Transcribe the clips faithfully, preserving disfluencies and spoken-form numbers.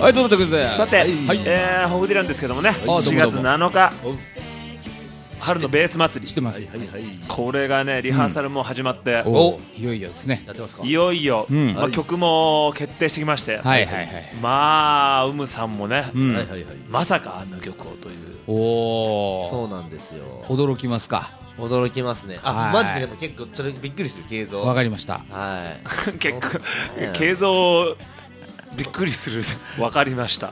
はい、どうもということで、 さて、 はい、 えー、ホフディランですけどもね、 どうもどうもしがつなのか春のベース祭り知ってます、 はいはいはい。 これがねリハーサルも始まって、 おいよいよですね。 やってますか。 いよいよ、 うんまあ、曲も決定してきまして、 はいはいはい。 まあウムさんもね、 うんはいはいはい。 まさかあんな曲をというおお、 そうなんですよ。 驚きますか。 驚きますね。あ、 はいマジででも結構それびっくりする形像。 わかりました。 は結構うん形像びっくりする分かりました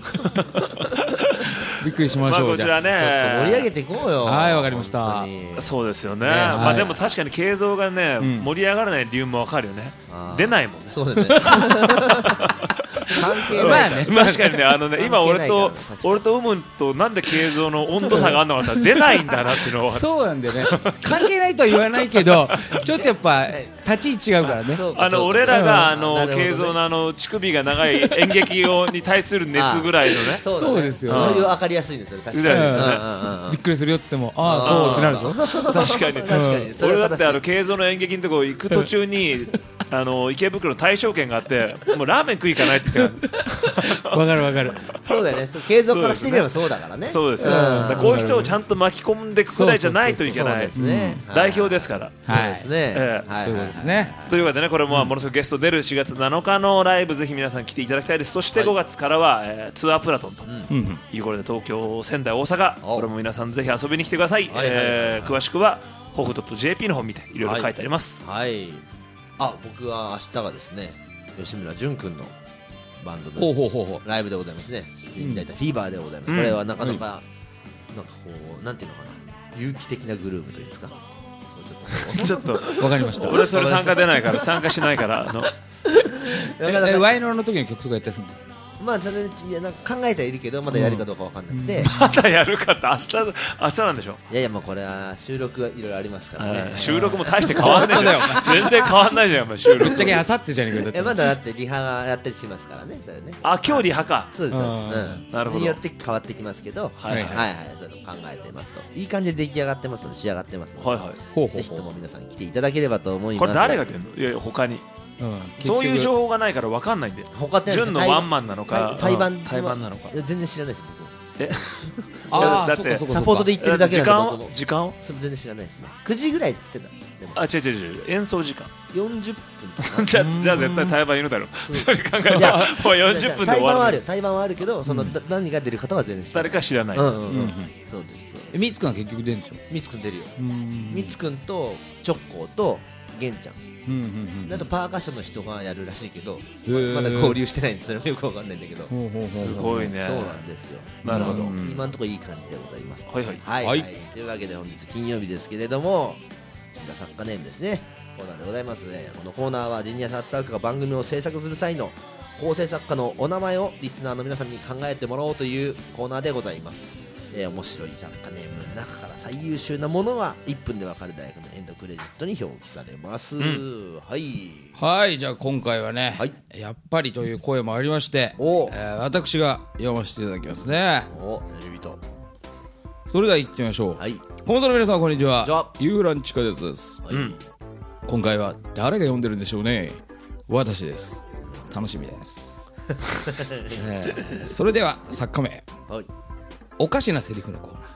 びっくりしましょう。 まあこちらい。ちょっと盛り上ねげていこうよ。 はいわかりました本当にそうですよね、 ねまあ、 はいでも確かに形像がね、 うん盛り上がらない理由も分かるよねあー出ないもんねそうだね。関係まないから。 あね確かにね、あのね、今俺と関係ないから確かに俺とウムとなんで形像の温度差があるのかって出ないんだなっていうのはそうなんだよね。関係ないとは言わないけど、ちょっとやっぱ立ち位置違うからね。 そうかそうかあの俺らがあうんのなるほどね形像のあの乳首が長い演劇をに対する熱ぐらいのねそうだねそうですよそういう分かりやすいんですよね。確かに。 ぐらいですよねうんうんうんうんびっくりするよっつっても、ああそうってなるでしょ。 確かに確かに。それ俺は正しいだってあの形像の演劇のとこ行く途中にあの池袋の大正圏があってもうラーメン食い行かないって言ってたわかるわかる。 そうだよね。そう形像からしてみればそうだからね。 そうですよ、 んだからこういう人をちゃんと巻き込んでいくぐらいじゃないといけそうないですね。 代表ですから。 そうですね。 ええはいそういうことですね。 というわけでねこれもものすごくゲスト出るしがつなのかのライブぜひ皆さん来ていただきたいです。そしてごがつからは、えーツアープラトンとうんいうことで東京、仙台、大阪おこれも皆さんぜひ遊びに来てください。 はいはいはいはいえー詳しくはホフ .jp の方見ていろいろ書いてあります。 はい。あ、僕は明日がですね、吉村淳君のバンドほうのほうほうほう。 ライブでございますね。出演いただいたフィーバーでございます。 うんこれはなかなか、なんかこう、なんていうのかな、有機的なグループというんですか。ちょっとこちょっとわかりました。 俺それ参加出ないから参加しないからあのうなかなかえワイノの時の曲とかやったりするの？ まあそれいやなんか考えてはいるけどまだやるかどうかわかんなくて、 まだやるかって明日明日なんでしょ。 いやいやもうこれは収録がいろいろありますからね。 えー収録も大して変わんないじゃん本全然変わんないじゃんお前収録ぶっちゃけあさってじゃねえかよだっていやまだだってリハがやったりしますからね。それね。 あ今日リハか。 そうですそうです。 あうんなるほどによって変わってきますけど、 はいはいはいはいそういうの考えてますと。いい感じで出来上がってますので仕上がってますので、 はいはいほうほうぜひとほも皆さんに来ていただければと思います。 これ誰が出るのいやいや他にう。うんそういう情報。 報がないから分かんないんで他って純のワンマンなのか対バン対バンなのかいや全然知らないです僕えああ、 だってそうかそうかそうかサポートで行ってるだけ時間をなんで僕も時間をそれ全然知らないですね。くじぐらいって言ってた。でもあ違う違う違う演奏時間よんじゅっぷんとかじゃあじゃあ絶対対バンいるだろうんそれ考えたいやらもうよんじゅっぷんで終対バンはわるある対バンはあるけどそのだ何が出る方は全然知らない。 誰か知らないうんうんうんうんうんそうですそうえです。 みつくんは結局出るんでしょ？ みつくん出るよ。 うんみつくんとチョッコーとゲンちゃんうんうんうん。 あとパーカッションの人がやるらしいけどへーまだ交流してないんでそれもよくわかんないんだけどほうほうほうすごいねそうなんですよ。 なるほど今今のところいい感じでございます。 はいはいはい、 ははいいというわけで本日金曜日ですけれどもこちら作家ネームですねコーナーでございますね。このコーナーはジニアサッタークが番組を制作する際の構成作家のお名前をリスナーの皆さんに考えてもらおうというコーナーでございます。えー、面白い作家ネームの中から最優秀なものはいっぷんでわかる大学のエンドクレジットに表記されます、 んはいはい、じゃあ今回はね、 はいやっぱりという声もありまして、 おえー私が読ませていただきますね。 おレビトそれでは行ってみましょう。 はいコモドの皆さんこんにちは。 こんにちはユーラン地下鉄です。 はい、 うん今回は誰が読んでるんでしょうね。私です。楽しみです。えーそれでは作家名、 はいおかしなセリフのコーナー。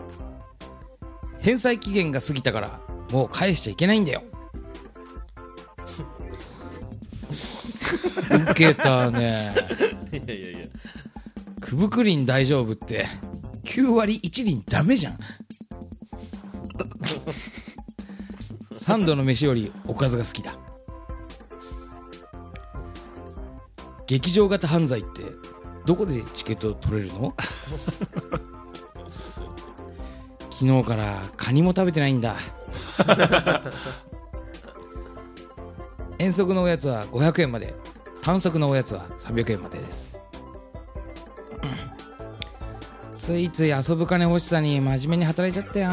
返済期限が過ぎたからもう返しちゃいけないんだよ。ウケたね。 いやいやいやくぶくりん大丈夫ってきゅうわりいちりんダメじゃん。三度の飯よりおかずが好きだ。劇場型犯罪ってどこでチケット取れるの？昨日からカニも食べてないんだ。遠足のおやつはごひゃくえんまで、短足のおやつはさんびゃくえんまでです。ついつい遊ぶ金欲しさに真面目に働いちゃったよ。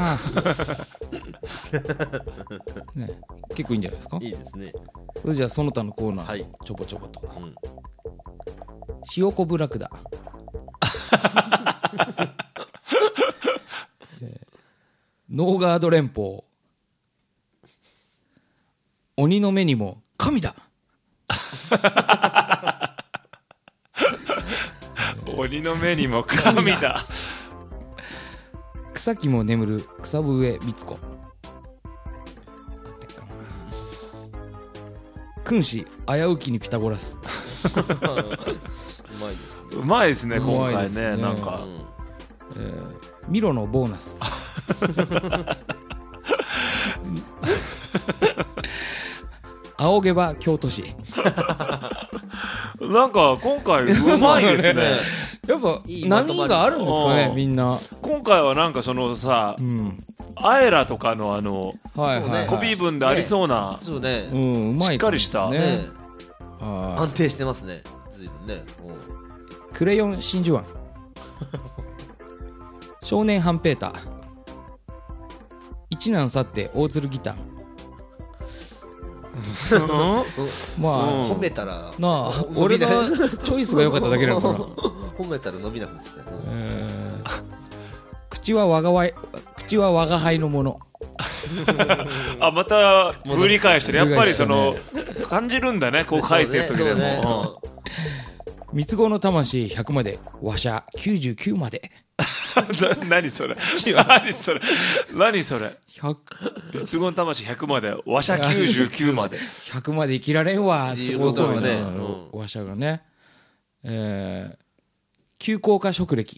ね、結構いいんじゃないですか。 いいですね。 それじゃあその他のコーナはいーちょぼちょぼと、 うん塩昆布ラクダ。ノーガード連邦、鬼の目にも神だ。 鬼の目にも神だ。 草木も眠る草笛光子。君子危うきにピタゴラス。 うまいですね。 うまいですね今回うまいですねね。なんか、 うんえーミロのボーナス。仰げば京都市。 なんか今回うまいですね。 やっぱいいまとまり何があるんですかねうんみんな。 今回はなんかそのさう、ん。 アエラとかのあのはいはい、はい。 コピー文でありそうな、 そうねう。ん、うまい、 しっかりしたね。 ねは安定してますね。ずいぶんね。うんい。クレヨン真珠湾。少年ハンペーター。一難去って大鶴ギター。まあ、 うん褒めたらなあ、 伸び俺のないチョイスが良かっただけなのかな。 褒めたら伸びなくなっちゃったよ。 えー口は我が輩、口は我が輩のもの。 あ、またぶり返してる。やっぱりその感じるんだね、こう書いてる時でそうねも。 三つ子の魂ひゃくまで、わしゃきゅうじゅうきゅうまで。 な何それ何それ何それひゃく、 三つ子の魂ひゃくまで、わしゃきゅうじゅうきゅうまで。 ひゃくまで生きられんわっていうことがねうわしゃがね。えー、急降下職歴。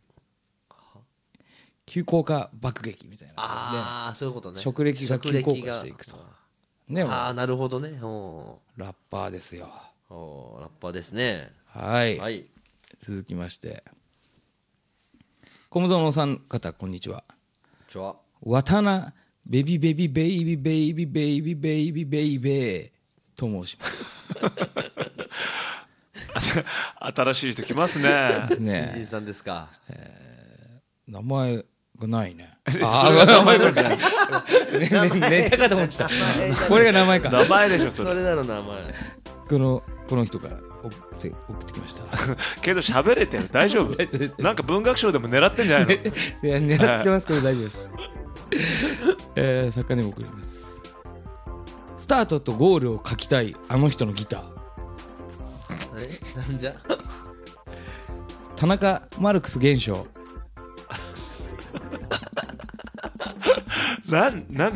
急降下爆撃みたいな感ああ、そういうことね。 じで。職歴が急降下していくと。ね、 ああ、なるほどね。おラッパーですよ。 ーおーラッパーですね。 はい。 はい。 続きまして。小室園さん方、こんにちは。 ちょ。 わたな、ベビベビベイビベイビベイビベイビベイベーと申します。 新しい人来ますね。 新人ねさんですか。 名前がないね。 ああ、名前か。 ネタかと思っちゃった。これが名前か。 名前でしょそれ。 それだろ、名前。 この、この人からおせ送ってきました。 けど喋れてる、大丈夫？なんか文学賞でも狙ってんじゃないの？ いや、狙ってますけど大丈夫です。えー、作家にも送ります。スタートとゴールを書きたいあの人のギター。 えなんじゃ田中マルクス現象。 なんなん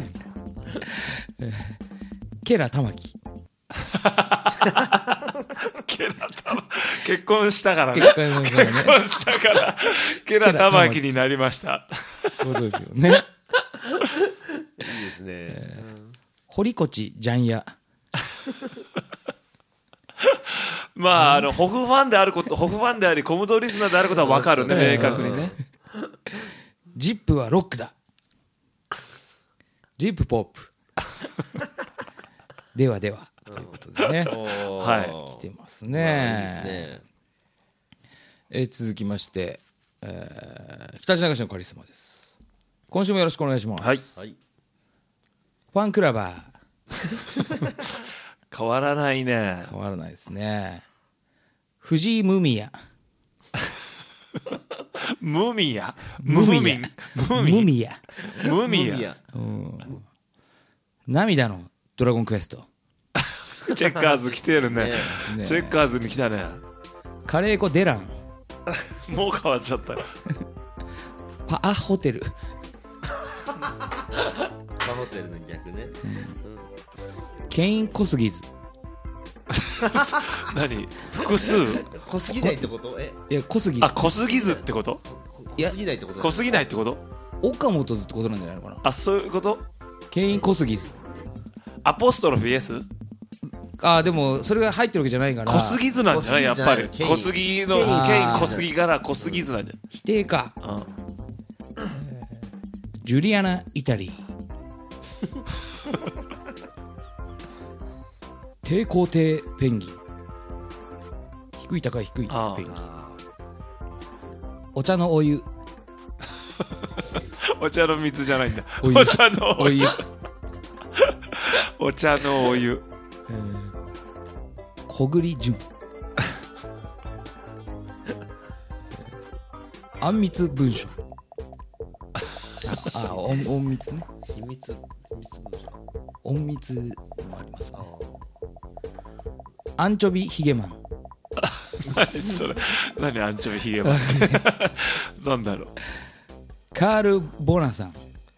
ケラ玉木。 ケラ玉結婚したからね。 結婚したからね結婚したからケラ玉木になりました。 そうですよね。 いいですね。 堀越ジャンヤ。 まああのホフファンであること、ホフファンでありコムゾーリスナーであることは分かるね、明確にね。 ジップはロックだ。ジップポップ。ではではということでね。 は来てますいいね。 ですね。 えー続きまして、えー、北地流しのカリスマです。今週もよろしくお願いします。 はい。 はい。 ファンクラバー。 変わらないね。 変わらないですね。藤井ムミヤ。 ムミヤムミヤムミンムミムミヤ。 ムミヤいや。 涙のドラゴンクエスト。 チェッカーズ来てるね。 ねチェッカーズに来たね。 カレー粉デラン。 もう変わっちゃったよ。 パアホテル。 パホテルの逆ね。 ケイン小杉ズ。 何複数？ 濃すぎないってことえいや小杉ズあ、濃すぎずってこと？ 濃すぎないってこと濃すぎないってこと？ 岡本ズってことなんじゃないのかな。 あ、そういうこと？ ケイン小杉ズ。 アポストロフィ S？ あーでもそれが入ってるわけじゃないから濃すぎずなんじゃない？やっぱり濃濃すすぎぎのじゃないケインケイン濃すぎから濃すぎずなんじ否定か。 ゃん。うんジュリアナ・イタリー。低高低ペンギン。低い高い低いああペンギン。お茶のお湯。 お茶の水じゃないんだ。 お湯お茶のお湯。 お茶のお湯。 小栗純。あんみつ文書。ああ、隠隠密ね。 秘密秘密文書。 隠密もありますね。アンチョビヒゲマン。 何それ、何アンチョビヒゲマンなんだろう。 カール・ボナさん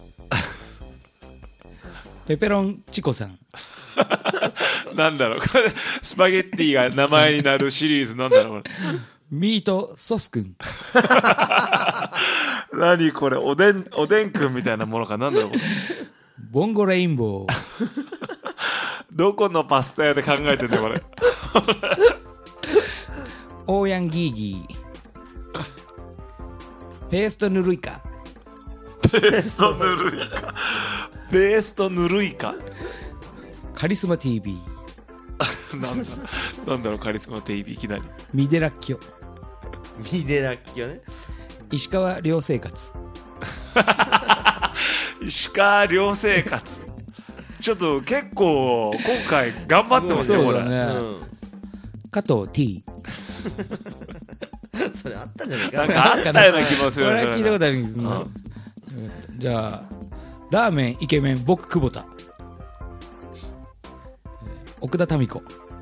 ペペロンチコさんなんだろうこれ、スパゲッティが名前になるシリーズなんだろうこれ。 ミートソスくん何これ、おでんおでんくんみたいなものか、なんだろうこれ。 ボンゴレインボーどこのパスタ屋で考えてんだよこれ。 オーヤンギーギーペーストぬるいかペーストぬるいかペーストぬるいかカリスマ ティービーなんだなんだろうカリスマ ティービー いきなりミデラッキョミデラッキョね。 石川寮生活石川寮生活、ちょっと結構今回頑張ってますよこれ。 そうだね、加藤 T それあったんじゃないかなんかあったような気もする。 これは聞いたことあるんですね、 うんじゃあラーメンイケメン僕久保田奥田民子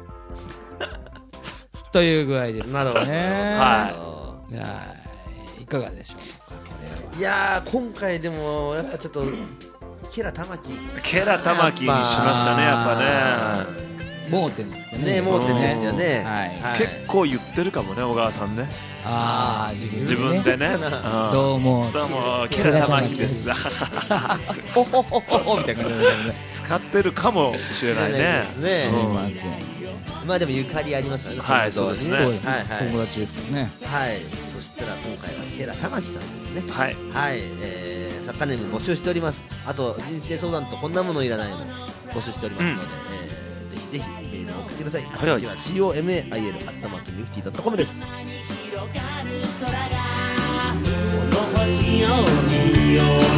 という具合ですね。 なるほど、 はいやいかがでしょうかこれは。 いやー今回でもやっぱちょっとケラ玉木ケラ玉木にしますかねやっぱね。 盲点ですね盲点ですよね、 はい結構言ってるかもね小川さんね。 ああ自分自分でね。 うんどうもどうもケラ玉木ですおほほほほみたいな感じで使ってるかもしれないね。 ですね、 うんいません。 まあでもゆかりありますよね。 はい本当にそうですねそうですね、 はいはい友達ですからね。 はい。そしたら今回はケラ玉木さんですね。 はいはい、えー、作家ネーム募集しております。あと人生相談とこんなものいらないも募集しておりますので、 うんえー、ぜひぜひメールを送ってください。 はい次は シーオーエムエーアイエル アットマークニフティドットコムです。 広がる空がこの星を見よう